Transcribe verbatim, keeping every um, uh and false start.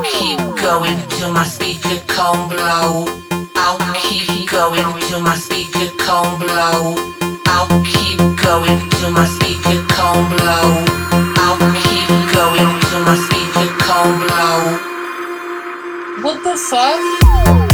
keep going till my speaker can't blow. I'll keep going till my speaker can't blow. I'll keep going till my speaker can't blow. I'll keep going till my speaker can't blow. What the fuck?